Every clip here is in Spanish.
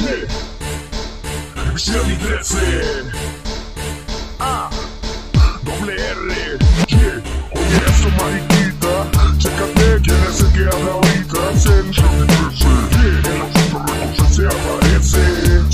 Chevy 13 doble R, oye eso mariquita, chécate quién es el que habla ahorita. Es el Chevy 13, en la Center Records se aparece.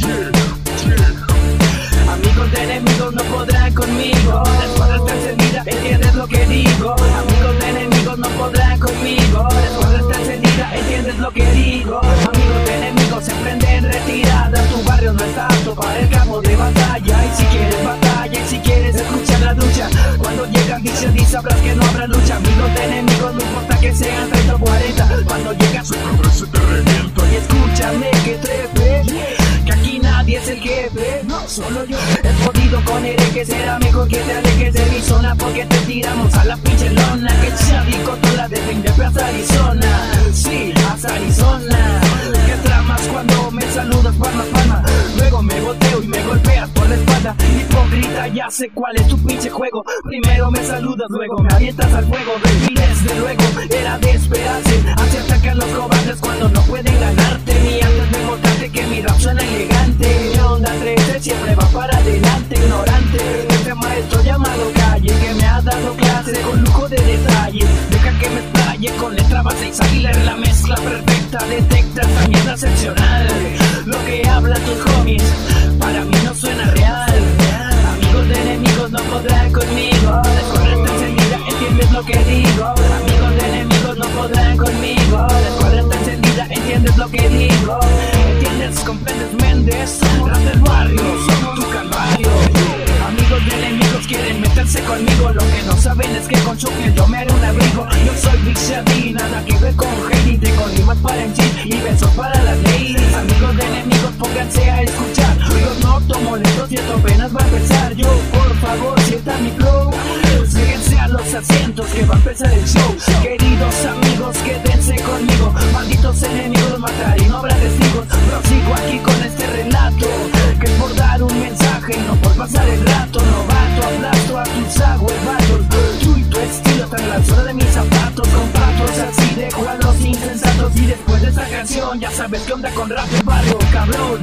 Amigos de enemigos no podrán conmigo, la escuadra está encendida, ¿entiendes lo que digo? Amigos de enemigos no podrán conmigo, la escuadra está encendida, ¿entiendes lo que digo? Amigos de enemigos se prenden retirada, tu barrio no está apto para el campo de batalla. Y si quieres batalla, y si quieres escuchar la lucha, cuando llegan dice y sabrás que no habrá lucha. Amigos de enemigos no importa que sean 30 o 40, cuando llega su nombre se te revienta. Y escúchame que trepe, que aquí nadie es el jefe, no solo yo. He podido con el que será mejor que te alejes de mi zona, porque te tiramos a la pinche lona. Que Xavi controla de Prindepe hasta Arizona, sí, hasta Arizona. Que tramas cuando me saludas palma a palma, luego me volteo y me golpeas por la espalda. Hipócrita, ya sé cuál es tu pinche juego. Primero me saludas, luego me avientas al fuego. Y desde luego era de esperarse, así atacan los cobardes cuando no pueden ganarte. Ni antes de mostrarte que mi rap suena elegante. La onda 13 siempre va para adelante, ignorante. Este maestro llamado Calle, que me ha dado clase con lujo de detalle. Deja que me explaye con letra base y salida en la mezcla perfecta. Detecta esta mierda excepcional. Lo que hablan tus homies para mí no suena real. Amigos de enemigos no podrán conmigo, la escuadra está encendida, ¿entiendes lo que digo? Amigos de enemigos no podrán conmigo, la escuadra está encendida, ¿entiendes lo que digo? ¿Entiendes? ¿Comprendes, Méndez? Rap del barrio, somos tu calvario. Amigos de enemigos quieren meterse conmigo, lo que no saben es que con su piel yo me haré un abrigo. Yo soy Big Shady, nada que ver con Heidi, tengo rimas para en G y besos para las ladies. Amigos de enemigos pónganse a escuchar, los noto molestos y esto apenas va a empezar. Yo, por favor, sienta mi flow, síguense a los asientos que va a empezar el show. Queridos amigos, quédense conmigo, malditos enemigos los mataré y no habrá testigos. Prosigo aquí con este relato, que es por dar un mensaje y no por pasar el rato. Novato, aplasto a tus aguevatos, tú y tu estilo están a la zona de mis zapatos. Con patos así dejo a los insensatos. Y después de esta canción ya sabes qué onda con rap del barrio, cabrón.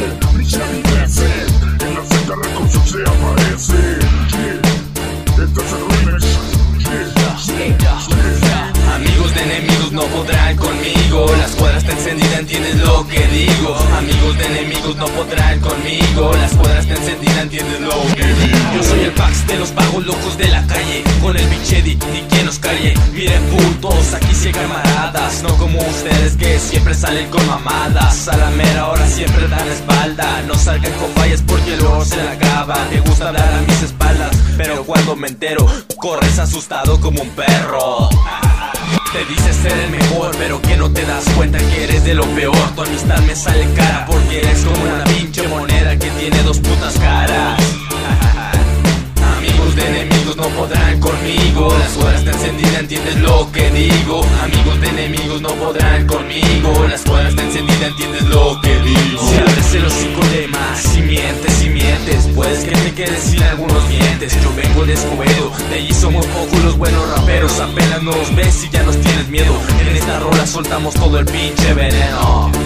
Chevy 13, en la Center Records se aparece. Este es el remix. Amigos de enemigos no podrán conmigo, la escuadra está encendida, ¿entiendes lo que digo? Amigos de enemigos no podrán conmigo, la escuadra está encendida, ¿entiendes lo que digo? Yo soy el Pax de los vagos locos de la calle, con el Big Shady, ni quien nos calle. Miren putos, aquí sí hay camaradas, no como ustedes que siempre salen con mamadas. A la mera hora siempre dan la espalda, no salgan con fallas porque luego se la acaban. Te gusta hablar a mis espaldas, pero cuando me entero, corres asustado como un perro. Te dices ser el mejor, pero que no te das cuenta que eres de lo peor. Tu amistad me sale cara porque eres como una pinche moneda que tiene dos putas caras. Amigos de enemigos no podrán conmigo, la escuadra está encendida, ¿entiendes lo que digo? Amigos de enemigos no podrán conmigo, la escuadra está encendida, ¿entiendes lo que digo? Si abres el hocico de más, si mientes, puedes que te quedes sin algunos dientes. Yo vengo de Escobedo, de allí somos pocos los buenos raperos. Apenas nos ves y ya nos tienes miedo. En esta rola soltamos todo el pinche veneno.